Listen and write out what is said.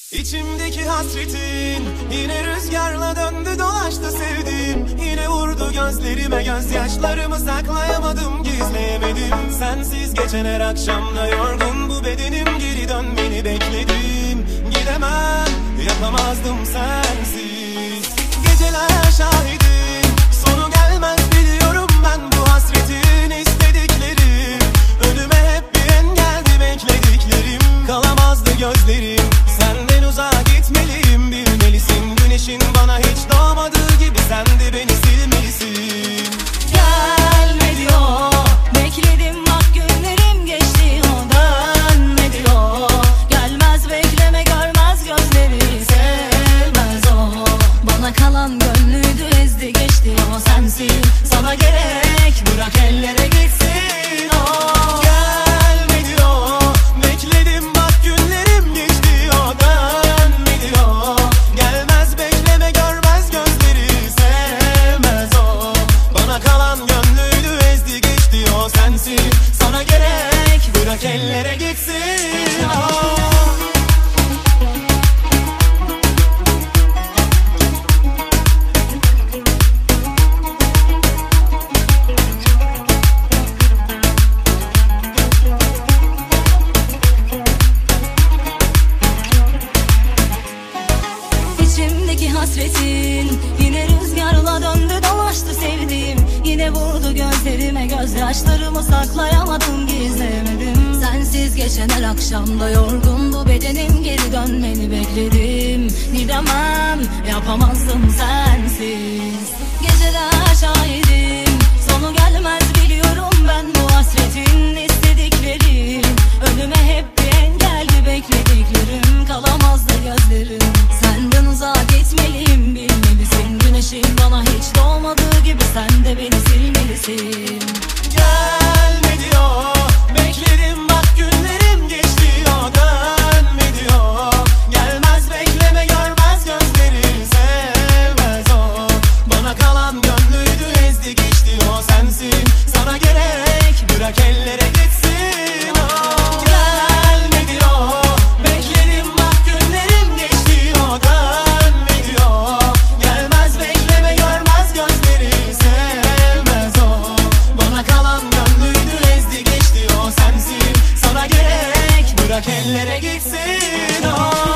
İçimdeki hasretin yine rüzgarla döndü dolaştı sevdim. Yine vurdu gözlerime gözyaşlarımı saklayamadım gizleyemedim. Sensiz geçen her akşamda yorgun bu bedenim, geri dönmeni bekledim. Gidemem, yapamazdım sensiz. Geceler şahidim, sonu gelmez biliyorum ben bu hasretin istediklerim. Önüme hep bir engeldi beklediklerim, kalamazdı gözlerim. Senden uzağa gitmeliyim bilmelisin, güneşin bana hiç doğmadığı gibi sen de beni silmelisin. Gelme diyor, bekledim bak günlerim geçti, o dönme diyor. Gelmez bekleme görmez gözleri, sevmez o. Bana kalan gönlüydü ezdi geçti, o sensin. Sana gerek bırak ellere gitsin o. Gelme diyor, bekledim bak günlerim geçti, o dönme diyor. Gelmez bekleme görmez gözleri, sevmez o. Bana kalan gönlüydü ezdi geçti, o sensin. Sana gerek bırak ellere gitsin o. İçimdeki hasretin yine rüzgarla döndü dolaştı sevdiğim. Yine vurdu gözlerime gözyaşlarımı saklayamadım gizlemedim. Sensiz geçen her akşamda yorgun bu bedenim, geri dönmeni bekledim. Gidemem, yapamazdım sensiz. Geceler şahidim, sonu gelmez biliyorum ben bu hasretin istediklerim. Önüme hep bir engeldi beklediklerim, kalamazdı gözlerim. Senden uzağa gitmeliyim bilmelisin, güneşin bana hiç doğmadığı gibi sen de beni silmelisin. Gelme diyor, bekledim bak günlerim geçti, o dönme diyor. Gelmez bekleme görmez gözleri, sevmez o. Bana kalan gönlüydü ezdi geçti, o sensin. Sana gerek bırak ellere gitsin o. Gelme diyor, bekledim bak günlerim geçti, o dönme diyor. Gelmez bekleme görmez gözleri, sevmez o. Bana kalan gönlüydü ezdi geçti, o sensin. Sana gerek bırak ellere gitsin o.